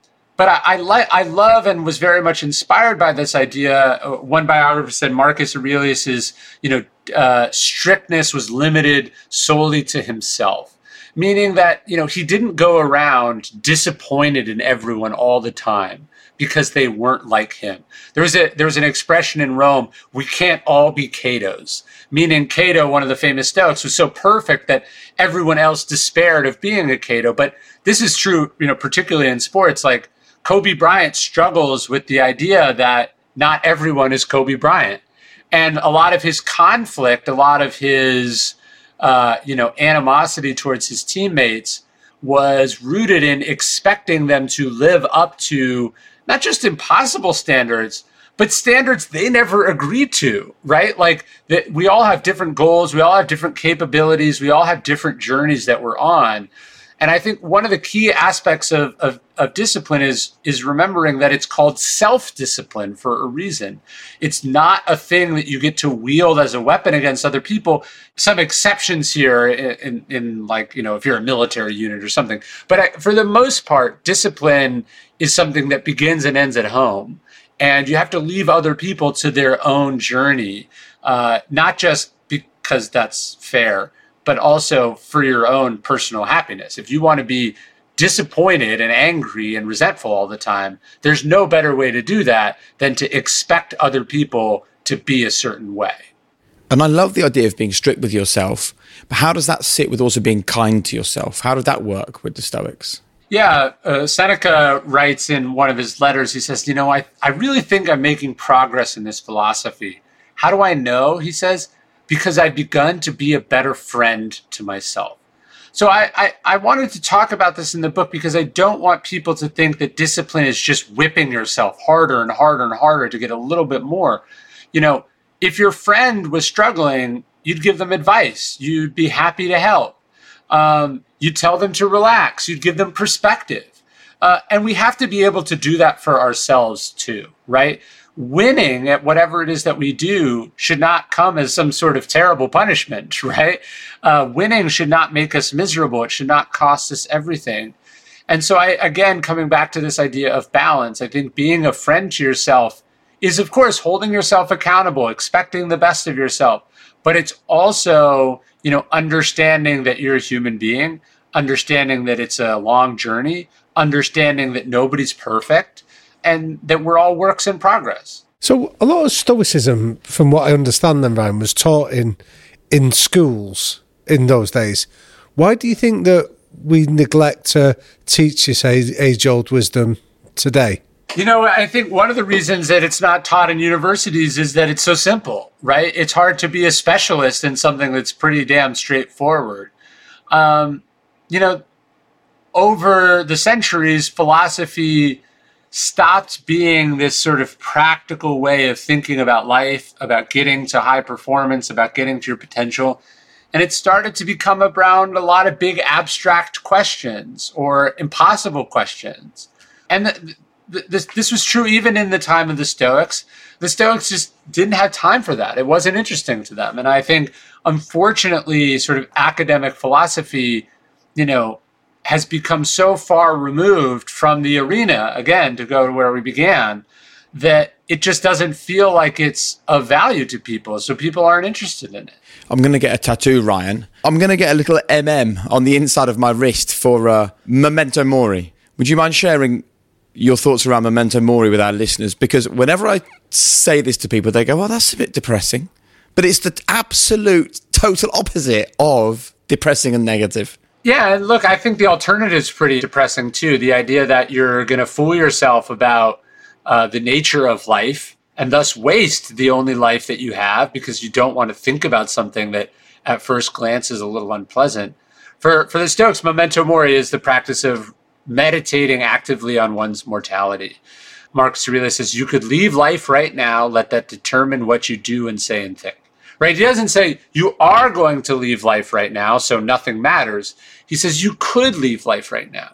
S2: But I, I like, I love, and was very much inspired by this idea. One biographer said Marcus Aurelius's, you know, uh, strictness was limited solely to himself, meaning that, you know, he didn't go around disappointed in everyone all the time because they weren't like him. There was a there was an expression in Rome: we can't all be Catos, meaning Cato, one of the famous Stoics, was so perfect that everyone else despaired of being a Cato. But this is true, you know, particularly in sports. Like Kobe Bryant struggles with the idea that not everyone is Kobe Bryant. And a lot of his conflict, a lot of his, uh, you know, animosity towards his teammates was rooted in expecting them to live up to not just impossible standards, but standards they never agreed to, right? Like that we all have different goals. We all have different capabilities. We all have different journeys that we're on. And I think one of the key aspects of, of, of discipline is, is remembering that it's called self-discipline for a reason. It's not a thing that you get to wield as a weapon against other people. Some exceptions here in, in, in like, you know, if you're a military unit or something. But I, for the most part, discipline is something that begins and ends at home. And you have to leave other people to their own journey, uh, not just because that's fair, but also for your own personal happiness. If you want to be disappointed and angry and resentful all the time, there's no better way to do that than to expect other people to be a certain way.
S1: And I love the idea of being strict with yourself, but how does that sit with also being kind to yourself? How did that work with the Stoics?
S2: Yeah, uh, Seneca writes in one of his letters, he says, you know, I, I really think I'm making progress in this philosophy. How do I know? He says, because I've begun to be a better friend to myself. So I, I, I wanted to talk about this in the book because I don't want people to think that discipline is just whipping yourself harder and harder and harder to get a little bit more. You know, if your friend was struggling, you'd give them advice. You'd be happy to help. Um, you'd tell them to relax. You'd give them perspective. Uh, and we have to be able to do that for ourselves too, right? Winning at whatever it is that we do should not come as some sort of terrible punishment, right? Uh, winning should not make us miserable. It should not cost us everything. And so I, again, coming back to this idea of balance, I think being a friend to yourself is, of course, holding yourself accountable, expecting the best of yourself. But it's also, you know, understanding that you're a human being, understanding that it's a long journey, understanding that nobody's perfect, and that we're all works in progress.
S4: So a lot of Stoicism, from what I understand then, Ryan, was taught in in schools in those days. Why do you think that we neglect to teach this age-old wisdom today?
S2: You know, I think one of the reasons that it's not taught in universities is that it's so simple, right? It's hard to be a specialist in something that's pretty damn straightforward. Um, you know, over the centuries, philosophy stopped being this sort of practical way of thinking about life, about getting to high performance, about getting to your potential. And it started to become around a lot of big abstract questions or impossible questions. And th- th- this, this was true even in the time of the Stoics. The Stoics just didn't have time for that. It wasn't interesting to them. And I think, unfortunately, sort of academic philosophy, you know, has become so far removed from the arena, again, to go to where we began, that it just doesn't feel like it's of value to people. So people aren't interested in it.
S1: I'm going to get a tattoo, Ryan. I'm going to get a little M M on the inside of my wrist for uh, Memento Mori. Would you mind sharing your thoughts around Memento Mori with our listeners? Because whenever I say this to people, they go, well, that's a bit depressing. But it's the absolute total opposite of depressing and negative.
S2: Yeah, and look, I think the alternative is pretty depressing too. The idea that you're going to fool yourself about uh, the nature of life and thus waste the only life that you have because you don't want to think about something that at first glance is a little unpleasant. For for the Stoics, Memento Mori is the practice of meditating actively on one's mortality. Marcus Aurelius says, you could leave life right now, let that determine what you do and say and think. Right? He doesn't say you are going to leave life right now, so nothing matters. He says you could leave life right now.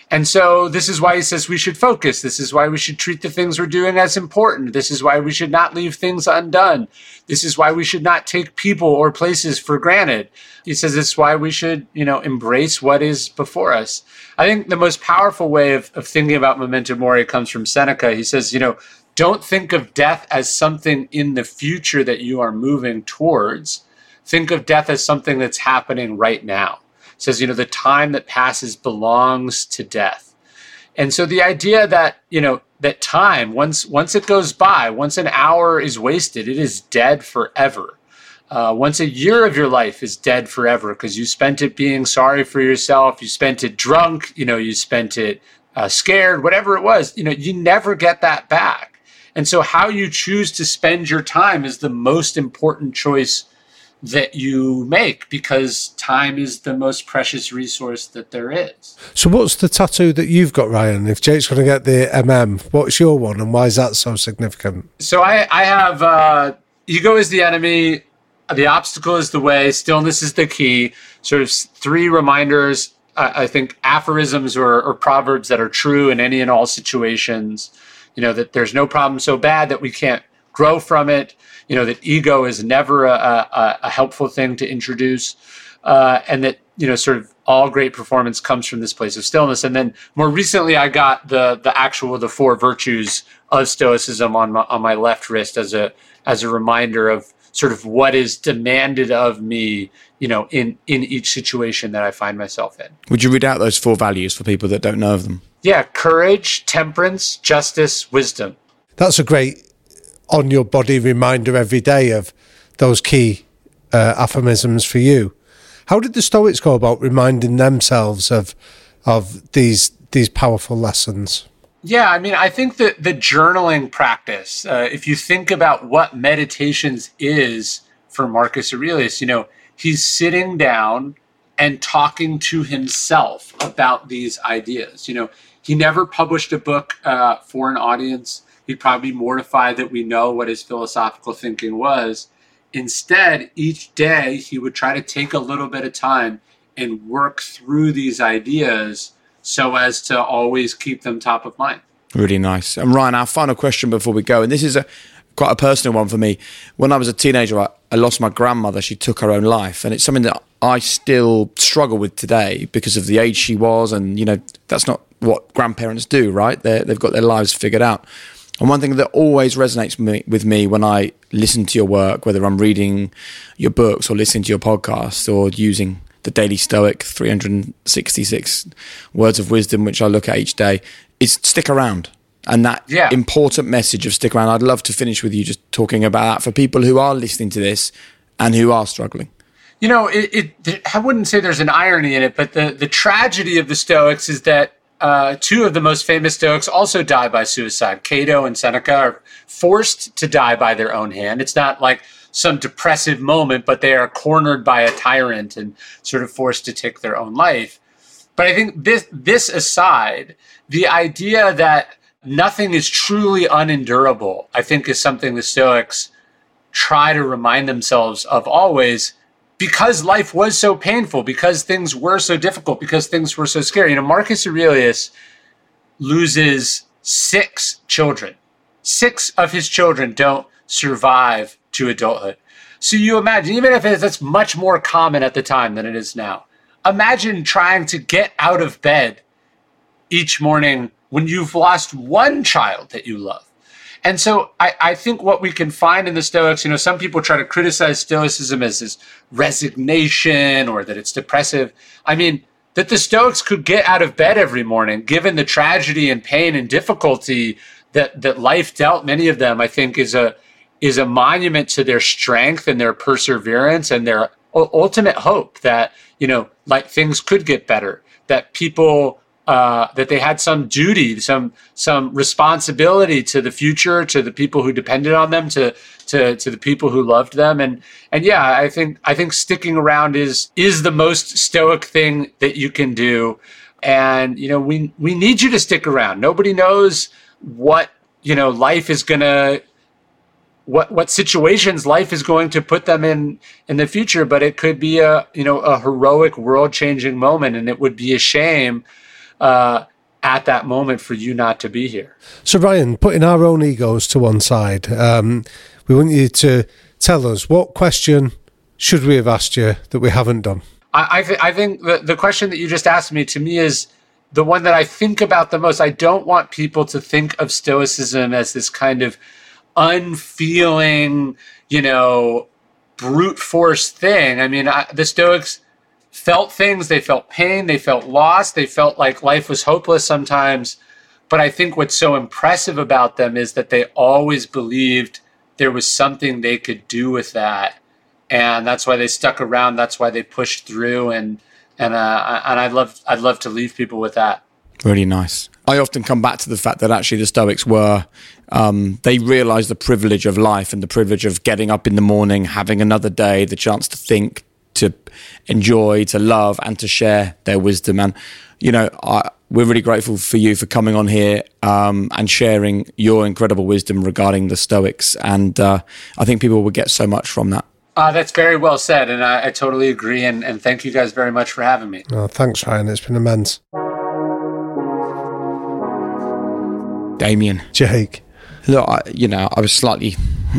S2: And so this is why he says we should focus. This is why we should treat the things we're doing as important. This is why we should not leave things undone. This is why we should not take people or places for granted. He says this is why we should, you know, embrace what is before us. I think the most powerful way of, of thinking about memento mori comes from Seneca. He says, you know, don't think of death as something in the future that you are moving towards. Think of death as something that's happening right now. Says, you know, the time that passes belongs to death. And so the idea that, you know, that time, once once it goes by, once an hour is wasted, it is dead forever. Uh, once a year of your life is dead forever because you spent it being sorry for yourself, you spent it drunk, you know, you spent it uh, scared, whatever it was, you know, you never get that back. And so how you choose to spend your time is the most important choice that you make, because time is the most precious resource that there is.
S4: So what's the tattoo that you've got, Ryan? If Jake's going to get the M M, what's your one and why is that so significant?
S2: So I, I have uh, ego is the enemy, the obstacle is the way, stillness is the key, sort of three reminders, uh, I think aphorisms or, or proverbs that are true in any and all situations, you know, that there's no problem so bad that we can't grow from it. You know, that ego is never a, a, a helpful thing to introduce, uh, and that, you know, sort of all great performance comes from this place of stillness. And then more recently, I got the the actual the four virtues of Stoicism on my, on my left wrist as a as a reminder of sort of what is demanded of me, you know, in in each situation that I find myself in.
S1: Would you read out those four values for people that don't know of them?
S2: Yeah, courage, temperance, justice, wisdom.
S4: That's a great on your body reminder every day of those key uh, aphorisms for you. How did the Stoics go about reminding themselves of of these these powerful lessons?
S2: Yeah, I mean, I think that the journaling practice, uh, if you think about what meditations is for Marcus Aurelius, you know, he's sitting down and talking to himself about these ideas. You know, he never published a book uh, for an audience. He'd probably be mortified that we know what his philosophical thinking was. Instead, each day he would try to take a little bit of time and work through these ideas so as to always keep them top of mind.
S1: Really nice. And Ryan, our final question before we go, and this is a quite a personal one for me. When I was a teenager, I, I lost my grandmother. She took her own life, and it's something that I still struggle with today because of the age she was, and, you know, that's not what grandparents do, right? They're, they've got their lives figured out. And one thing that always resonates with me, with me when I listen to your work, whether I'm reading your books or listening to your podcast or using the Daily Stoic three hundred sixty-six words of wisdom, which I look at each day, is stick around. And that yeah. important message of stick around, I'd love to finish with you just talking about that for people who are listening to this and who are struggling.
S2: You know, it, it, I wouldn't say there's an irony in it, but the, the tragedy of the Stoics is that Uh, two of the most famous Stoics also die by suicide. Cato and Seneca are forced to die by their own hand. It's not like some depressive moment, but they are cornered by a tyrant and sort of forced to take their own life. But I think this, this aside, the idea that nothing is truly unendurable, I think is something the Stoics try to remind themselves of always, because life was so painful, because things were so difficult, because things were so scary. You know, Marcus Aurelius loses six children. Six of his children don't survive to adulthood. So you imagine, even if that's much more common at the time than it is now, imagine trying to get out of bed each morning when you've lost one child that you love. And so I, I think what we can find in the Stoics, you know, some people try to criticize Stoicism as this resignation or that it's depressive. I mean, that the Stoics could get out of bed every morning, given the tragedy and pain and difficulty that, that life dealt many of them, I think is a is a monument to their strength and their perseverance and their ultimate hope that, you know, like things could get better, that people... Uh, that they had some duty, some some responsibility to the future, to the people who depended on them, to to to the people who loved them, and and yeah, I think I think sticking around is is the most Stoic thing that you can do, and you know we we need you to stick around. Nobody knows what you know life is gonna. What what situations life is going to put them in in the future, but it could be a you know a heroic, world changing moment, and it would be a shame. Uh, at that moment for you not to be here.
S4: So, Ryan, putting our own egos to one side, um, we want you to tell us, what question should we have asked you that we haven't done?
S2: I, I, th- I think the, the question that you just asked me, to me, is the one that I think about the most. I don't want people to think of Stoicism as this kind of unfeeling, you know, brute force thing. I mean, I, the Stoics felt things, they felt pain, they felt loss, they felt like life was hopeless sometimes. But I think what's so impressive about them is that they always believed there was something they could do with that. And that's why they stuck around. That's why they pushed through. And and uh, and I'd love I'd love to leave people with that.
S1: Really nice. I often come back to the fact that actually the Stoics were, um, they realised the privilege of life and the privilege of getting up in the morning, having another day, the chance to think, to enjoy, to love, and to share their wisdom. And, you know, I, we're really grateful for you for coming on here um, and sharing your incredible wisdom regarding the Stoics. And uh, I think people will get so much from that.
S2: Uh, that's very well said, and I, I totally agree. And, and thank you guys very much for having me.
S4: Oh, thanks, Ryan. It's been immense.
S1: Damien.
S4: Jake.
S1: Look, I, you know, I was slightly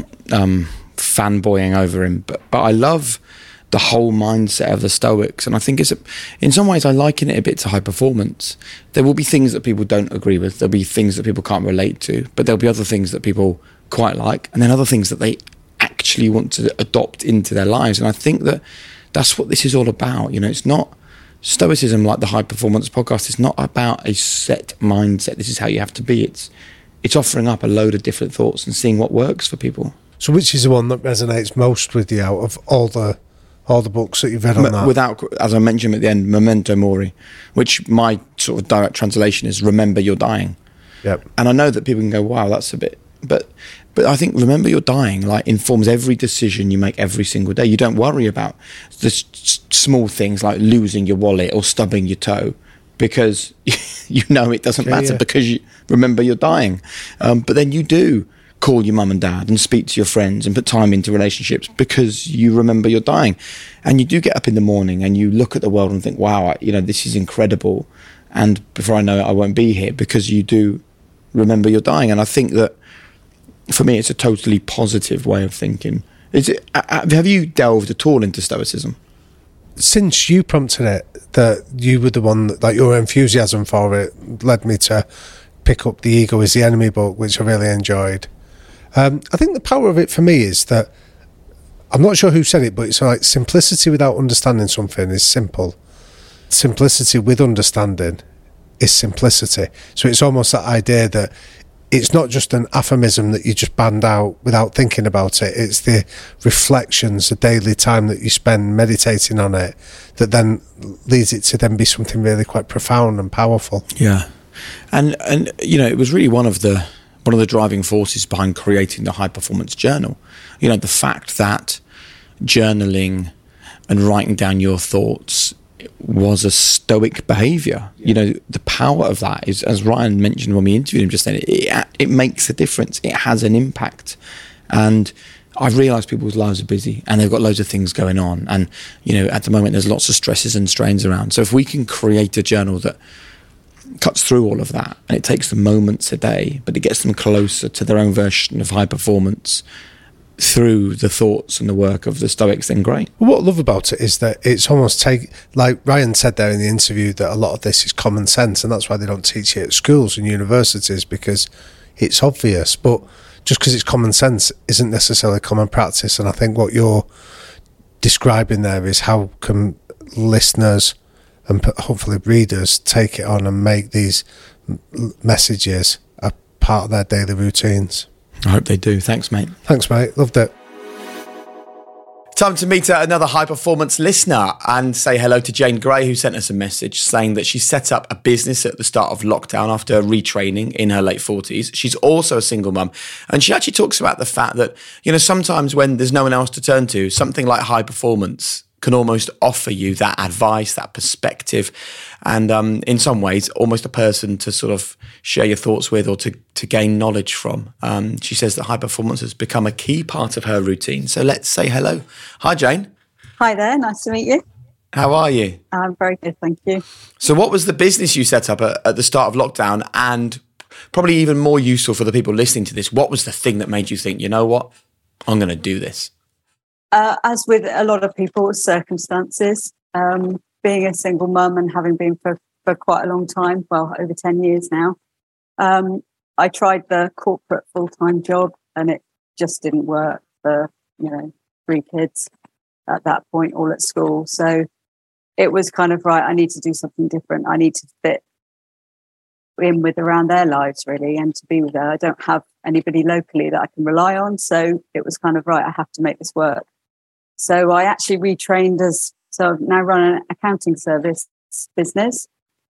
S1: um, fanboying over him, but but I love the whole mindset of the Stoics, and I think it's a, in some ways I liken it a bit to high performance. There will be things that people don't agree with. There'll be things that people can't relate to, but there'll be other things that people quite like, and then other things that they actually want to adopt into their lives. And I think that that's what this is all about. You know, it's not Stoicism like the High Performance Podcast. It's not about a set mindset. This is how you have to be. It's it's offering up a load of different thoughts and seeing what works for people.
S4: So which is the one that resonates most with you out of all the all the books that you've read on M- that?
S1: Without, as I mentioned at the end, Memento Mori, which my sort of direct translation is remember you're dying.
S4: Yep. And
S1: I know that people can go, wow, that's a bit... But but I think remember you're dying like informs every decision you make every single day. You don't worry about the s- small things like losing your wallet or stubbing your toe because you know it doesn't
S4: yeah,
S1: matter
S4: yeah.
S1: because you remember you're dying. Um, but then you do call your mum and dad and speak to your friends and put time into relationships because you remember you're dying. And you do get up in the morning and you look at the world and think, wow, you know, this is incredible. And before I know it, I won't be here because you do remember you're dying. And I think that for me, it's a totally positive way of thinking. Is it? Have you delved at all into Stoicism?
S4: Since you prompted it, that you were the one that, like, your enthusiasm for it led me to pick up the Ego is the Enemy book, which I really enjoyed. Um, I think the power of it for me is that, I'm not sure who said it, but it's like simplicity without understanding something is simple. Simplicity with understanding is simplicity. So it's almost that idea that it's not just an aphorism that you just band out without thinking about it. It's the reflections, the daily time that you spend meditating on it that then leads it to then be something really quite profound and powerful.
S1: Yeah. And, and you know, it was really one of the one of the driving forces behind creating the High Performance Journal. You know, the fact that journaling and writing down your thoughts was a Stoic behaviour. You know, the power of that is, as Ryan mentioned when we interviewed him just then, it, it, it makes a difference. It has an impact. And I've realised people's lives are busy and they've got loads of things going on. And, you know, at the moment there's lots of stresses and strains around. So if we can create a journal that cuts through all of that and it takes them moments a day, but it gets them closer to their own version of high performance through the thoughts and the work of the Stoics, then great.
S4: What I love about it is that it's almost take, like Ryan said there in the interview, that a lot of this is common sense, and that's why they don't teach it at schools and universities, because it's obvious. But just because it's common sense isn't necessarily common practice. And I think what you're describing there is how can listeners and hopefully readers take it on and make these messages a part of their daily routines.
S1: I hope they do. Thanks, mate.
S4: Thanks, mate. Loved it.
S1: Time to meet another high performance listener and say hello to Jane Gray, who sent us a message saying that she set up a business at the start of lockdown after retraining in her late forties. She's also a single mum. And she actually talks about the fact that, you know, sometimes when there's no one else to turn to, something like high performance can almost offer you that advice, that perspective, and um, in some ways, almost a person to sort of share your thoughts with or to, to gain knowledge from. Um, she says that high performance has become a key part of her routine. So let's say hello. Hi, Jane.
S9: Hi there. Nice to meet you.
S1: How are you?
S9: I'm very good, thank you.
S1: So what was the business you set up at, at the start of lockdown? And probably even more useful for the people listening to this, what was the thing that made you think, you know what, I'm going to do this?
S9: Uh, as with a lot of people, circumstances. Um, being a single mum and having been for, for quite a long time, well, over ten years now, um, I tried the corporate full-time job and it just didn't work for, you know, three kids at that point, all at school. So it was kind of, right, I need to do something different. I need to fit in with around their lives, really, and to be with her. I don't have anybody locally that I can rely on. So it was kind of, right, I have to make this work. So I actually retrained as, so I've now run an accounting service business,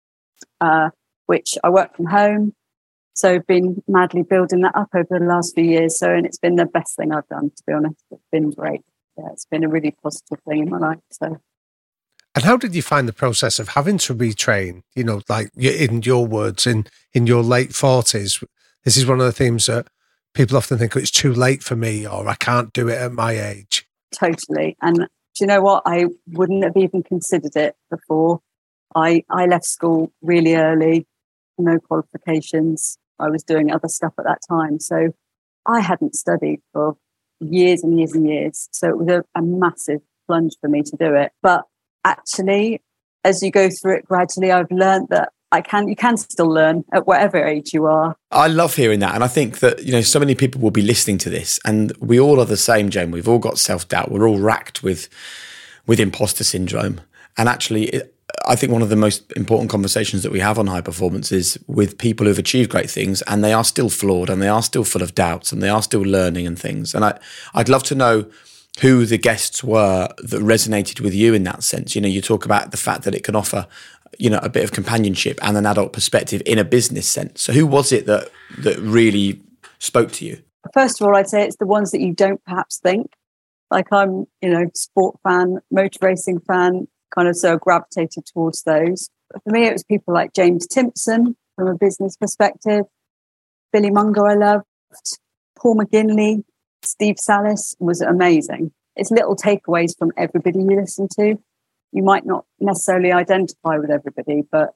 S9: uh, which I work from home. So I've been madly building that up over the last few years. So, and it's been the best thing I've done, to be honest. It's been great. Yeah, it's been a really positive thing in my life. So.
S4: And how did you find the process of having to retrain? You know, like in your words, in, in your late forties, this is one of the themes that people often think, oh, it's too late for me, or I can't do it at my age.
S9: Totally. And do you know what? I wouldn't have even considered it before. I, I left school really early, no qualifications. I was doing other stuff at that time. So I hadn't studied for years and years and years. So it was a, a massive plunge for me to do it. But actually, as you go through it gradually, I've learned that I can, you can still learn at whatever age you are.
S1: I love hearing that. And I think that, you know, so many people will be listening to this and we all are the same, Jane. We've all got self-doubt. We're all racked with, with imposter syndrome. And actually, it, I think one of the most important conversations that we have on high performance is with people who've achieved great things and they are still flawed and they are still full of doubts and they are still learning and things. And I, I'd love to know who the guests were that resonated with you in that sense. You know, you talk about the fact that it can offer, you know, a bit of companionship and an adult perspective in a business sense. So who was it that that really spoke to you?
S9: First of all, I'd say it's the ones that you don't perhaps think. Like I'm, you know, sport fan, motor racing fan, kind of so I gravitated towards those. But for me, it was people like James Timpson from a business perspective, Billy Mungo I loved, Paul McGinley, Steve Salis was amazing. It's little takeaways from everybody you listen to. You might not necessarily identify with everybody, but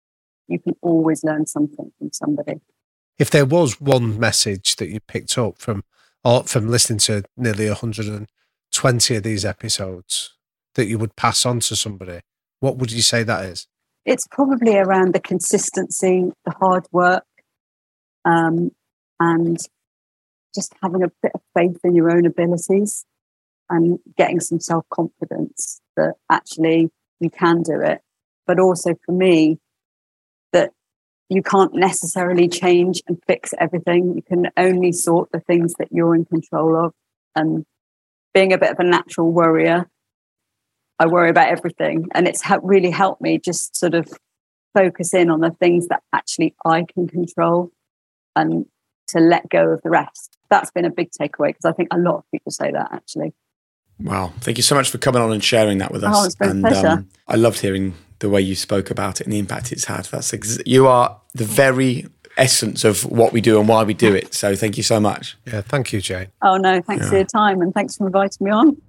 S9: you can always learn something from somebody.
S4: If there was one message that you picked up from or from listening to nearly one hundred twenty of these episodes that you would pass on to somebody, what would you say that is?
S9: It's probably around the consistency, the hard work, um, and just having a bit of faith in your own abilities and getting some self-confidence that actually you can do it. But also for me, that you can't necessarily change and fix everything. You can only sort the things that you're in control of. And being a bit of a natural worrier, I worry about everything. And it's really helped me just sort of focus in on the things that actually I can control and to let go of the rest. That's been a big takeaway because I think a lot of people say that actually.
S1: Wow. Thank you so much for coming on and sharing that with us.
S9: Oh, it's been
S1: and
S9: a pleasure.
S1: Um, I loved hearing the way you spoke about it and the impact it's had. That's ex- You are the very essence of what we do and why we do it. So thank you so much.
S4: Yeah, thank you, Jane.
S9: Oh, no, thanks
S1: yeah.
S9: for your time and thanks for inviting me on.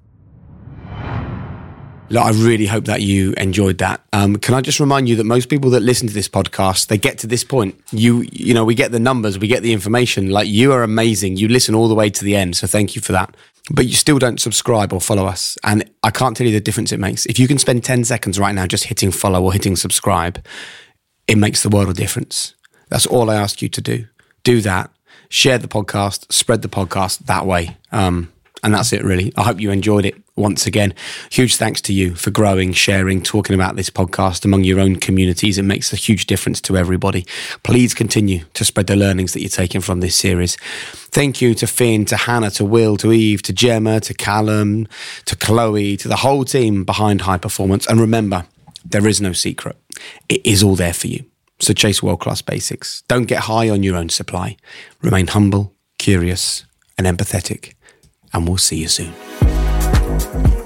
S1: Look, I really hope that you enjoyed that. Um, can I just remind you that most people that listen to this podcast, they get to this point. You, you know, we get the numbers, we get the information. Like, you are amazing. You listen all the way to the end. So thank you for that. But you still don't subscribe or follow us. And I can't tell you the difference it makes. If you can spend ten seconds right now just hitting follow or hitting subscribe, it makes the world of difference. That's all I ask you to do. Do that. Share the podcast, spread the podcast that way. Um, and that's it, really. I hope you enjoyed it once again. Huge thanks to you for growing, sharing, talking about this podcast among your own communities. It makes a huge difference to everybody. Please continue to spread the learnings that you're taking from this series. Thank you to Finn, to Hannah, to Will, to Eve, to Gemma, to Callum, to Chloe, to the whole team behind High Performance. And remember, there is no secret. It is all there for you. So chase world-class basics. Don't get high on your own supply. Remain humble, curious, and empathetic. And we'll see you soon.